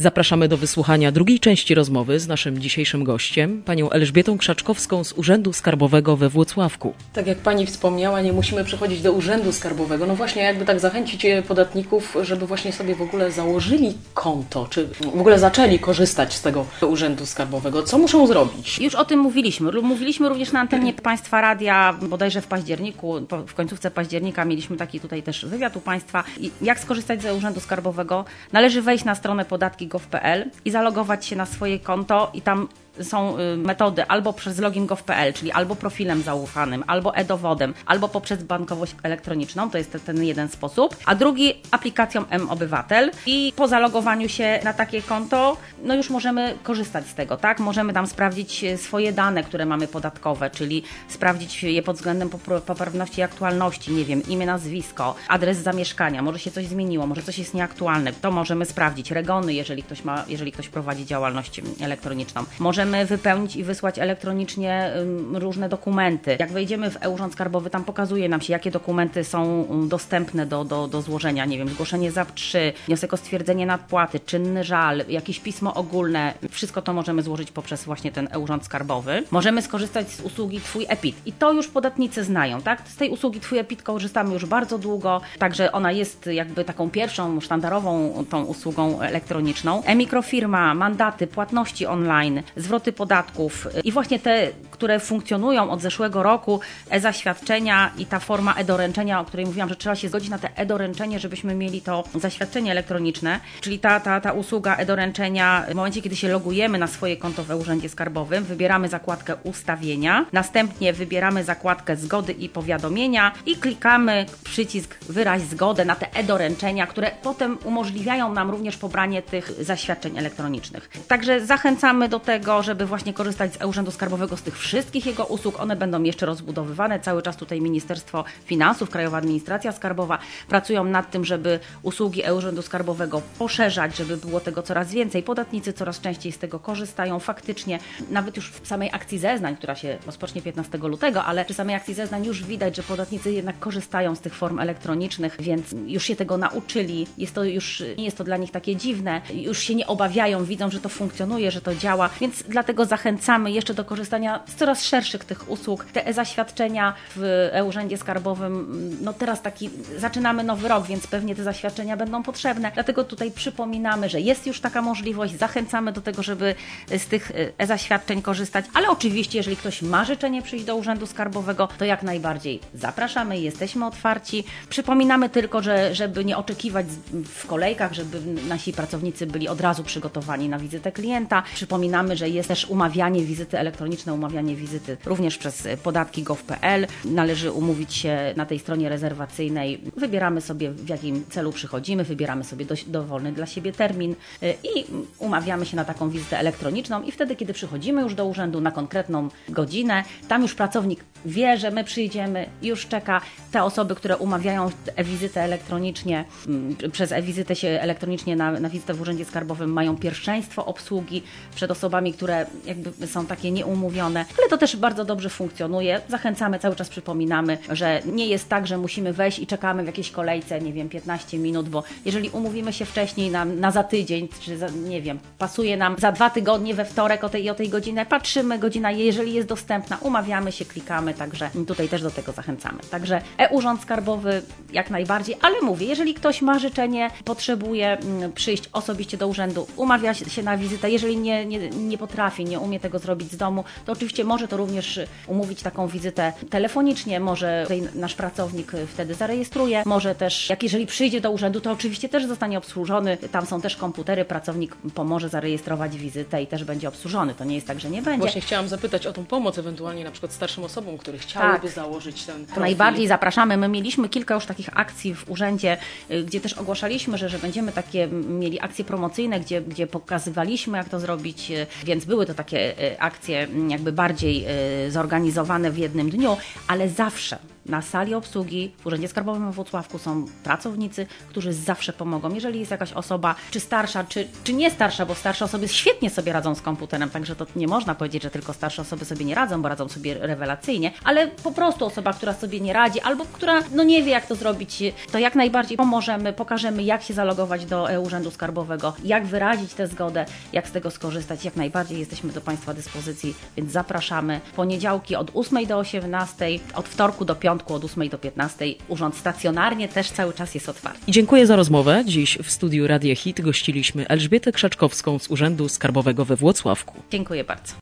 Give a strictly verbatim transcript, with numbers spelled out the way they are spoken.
Zapraszamy do wysłuchania drugiej części rozmowy z naszym dzisiejszym gościem, panią Elżbietą Krzaczkowską z Urzędu Skarbowego we Włocławku. Tak jak pani wspomniała, nie musimy przychodzić do Urzędu Skarbowego. No właśnie, jakby tak zachęcić podatników, żeby właśnie sobie w ogóle założyli konto, czy w ogóle zaczęli korzystać z tego Urzędu Skarbowego. Co muszą zrobić? Już o tym mówiliśmy. Mówiliśmy również na antenie Państwa Radia, bodajże w październiku, w końcówce października mieliśmy taki tutaj też wywiad u Państwa. I jak skorzystać z Urzędu Skarbowego? Należy wejść na stronę podatki kropka gov kropka p l i zalogować się na swoje konto i tam są metody albo przez login kropka gov kropka p l, czyli albo profilem zaufanym, albo e-dowodem, albo poprzez bankowość elektroniczną, to jest ten jeden sposób, a drugi aplikacją M-Obywatel i po zalogowaniu się na takie konto, no już możemy korzystać z tego, tak? Możemy tam sprawdzić swoje dane, które mamy podatkowe, czyli sprawdzić je pod względem poprawności i aktualności, nie wiem, imię, nazwisko, adres zamieszkania, może się coś zmieniło, może coś jest nieaktualne, to możemy sprawdzić, regony, jeżeli ktoś ma, jeżeli ktoś prowadzi działalność elektroniczną. Możemy Możemy wypełnić i wysłać elektronicznie różne dokumenty. Jak wejdziemy w e-Urząd Skarbowy, tam pokazuje nam się, jakie dokumenty są dostępne do, do, do złożenia. Nie wiem, zgłoszenie Z A P trzy, wniosek o stwierdzenie nadpłaty, czynny żal, jakieś pismo ogólne. Wszystko to możemy złożyć poprzez właśnie ten e-Urząd Skarbowy. Możemy skorzystać z usługi Twój e-P I T. I to już podatnicy znają, tak? Z tej usługi Twój e-P I T korzystamy już bardzo długo, także ona jest jakby taką pierwszą, sztandarową tą usługą elektroniczną. E-mikrofirma, mandaty, płatności online, zwroty podatków i właśnie te, które funkcjonują od zeszłego roku, e-zaświadczenia i ta forma e-doręczenia, o której mówiłam, że trzeba się zgodzić na te e-doręczenie, żebyśmy mieli to zaświadczenie elektroniczne, czyli ta, ta, ta usługa e-doręczenia, w momencie, kiedy się logujemy na swoje konto w e-Urzędzie Skarbowym, wybieramy zakładkę ustawienia, następnie wybieramy zakładkę zgody i powiadomienia i klikamy przycisk wyraź zgodę na te e-doręczenia, które potem umożliwiają nam również pobranie tych zaświadczeń elektronicznych. Także zachęcamy do tego, żeby właśnie korzystać z e-Urzędu Skarbowego, z tych wszystkich jego usług. One będą jeszcze rozbudowywane. Cały czas tutaj Ministerstwo Finansów, Krajowa Administracja Skarbowa pracują nad tym, żeby usługi e-Urzędu Skarbowego poszerzać, żeby było tego coraz więcej. Podatnicy coraz częściej z tego korzystają. Faktycznie, nawet już w samej akcji zeznań, która się rozpocznie piętnastego lutego, ale przy samej akcji zeznań już widać, że podatnicy jednak korzystają z tych form elektronicznych, więc już się tego nauczyli. Jest to już, nie jest to dla nich takie dziwne. Już się nie obawiają, widzą, że to funkcjonuje, że to działa, więc dlatego zachęcamy jeszcze do korzystania z coraz szerszych tych usług. Te e-zaświadczenia w e-Urzędzie Skarbowym, no teraz taki, zaczynamy nowy rok, więc pewnie te zaświadczenia będą potrzebne. Dlatego tutaj przypominamy, że jest już taka możliwość, zachęcamy do tego, żeby z tych e-zaświadczeń korzystać, ale oczywiście, jeżeli ktoś ma życzenie przyjść do Urzędu Skarbowego, to jak najbardziej zapraszamy, jesteśmy otwarci. Przypominamy tylko, że żeby nie oczekiwać w kolejkach, żeby nasi pracownicy byli od razu przygotowani na wizytę klienta. Przypominamy, że jest też umawianie wizyty elektroniczne, umawianie wizyty również przez podatki kropka gov kropka p l. Należy umówić się na tej stronie rezerwacyjnej. Wybieramy sobie, w jakim celu przychodzimy, wybieramy sobie dość dowolny dla siebie termin i umawiamy się na taką wizytę elektroniczną i wtedy, kiedy przychodzimy już do urzędu na konkretną godzinę, tam już pracownik wie, że my przyjdziemy, już czeka. Te osoby, które umawiają e-wizytę elektronicznie, przez e-wizytę się elektronicznie na, na wizytę w Urzędzie Skarbowym, mają pierwszeństwo obsługi przed osobami, które jakby są takie nieumówione, ale to też bardzo dobrze funkcjonuje. Zachęcamy, cały czas przypominamy, że nie jest tak, że musimy wejść i czekamy w jakiejś kolejce, nie wiem, piętnaście minut, bo jeżeli umówimy się wcześniej na, na za tydzień, czy za, nie wiem, pasuje nam za dwa tygodnie we wtorek o tej i o tej godzinie, patrzymy, godzina, jeżeli jest dostępna, umawiamy się, klikamy, także tutaj też do tego zachęcamy. Także e-Urząd Skarbowy jak najbardziej, ale mówię, jeżeli ktoś ma życzenie, potrzebuje przyjść osobiście do urzędu, umawia się na wizytę, jeżeli nie, nie, nie potrafi, nie umie tego zrobić z domu, to oczywiście może to również umówić taką wizytę telefonicznie, może tutaj nasz pracownik wtedy zarejestruje, może też, jak jeżeli przyjdzie do urzędu, to oczywiście też zostanie obsłużony, tam są też komputery, pracownik pomoże zarejestrować wizytę i też będzie obsłużony, to nie jest tak, że nie będzie. Właśnie chciałam zapytać o tą pomoc ewentualnie na przykład starszym osobom, które chciałyby tak założyć ten profil. Najbardziej zapraszamy, my mieliśmy kilka już takich akcji w urzędzie, gdzie też ogłaszaliśmy, że, że będziemy takie mieli akcje promocyjne, gdzie, gdzie pokazywaliśmy, jak to zrobić, więc były to takie akcje jakby bardziej zorganizowane w jednym dniu, ale zawsze na sali obsługi w Urzędzie Skarbowym we Włocławku są pracownicy, którzy zawsze pomogą. Jeżeli jest jakaś osoba, czy starsza, czy, czy nie starsza, bo starsze osoby świetnie sobie radzą z komputerem, także to nie można powiedzieć, że tylko starsze osoby sobie nie radzą, bo radzą sobie rewelacyjnie, ale po prostu osoba, która sobie nie radzi, albo która no nie wie, jak to zrobić, to jak najbardziej pomożemy, pokażemy, jak się zalogować do Urzędu Skarbowego, jak wyrazić tę zgodę, jak z tego skorzystać. Jak najbardziej jesteśmy do Państwa dyspozycji, więc zapraszamy. Poniedziałki od ósmej do osiemnastej, od wtorku do piątku od ósmej do piętnastej. Urząd stacjonarnie też cały czas jest otwarty. Dziękuję za rozmowę. Dziś w studiu Radia Hit gościliśmy Elżbietę Krzaczkowską z Urzędu Skarbowego we Włocławku. Dziękuję bardzo.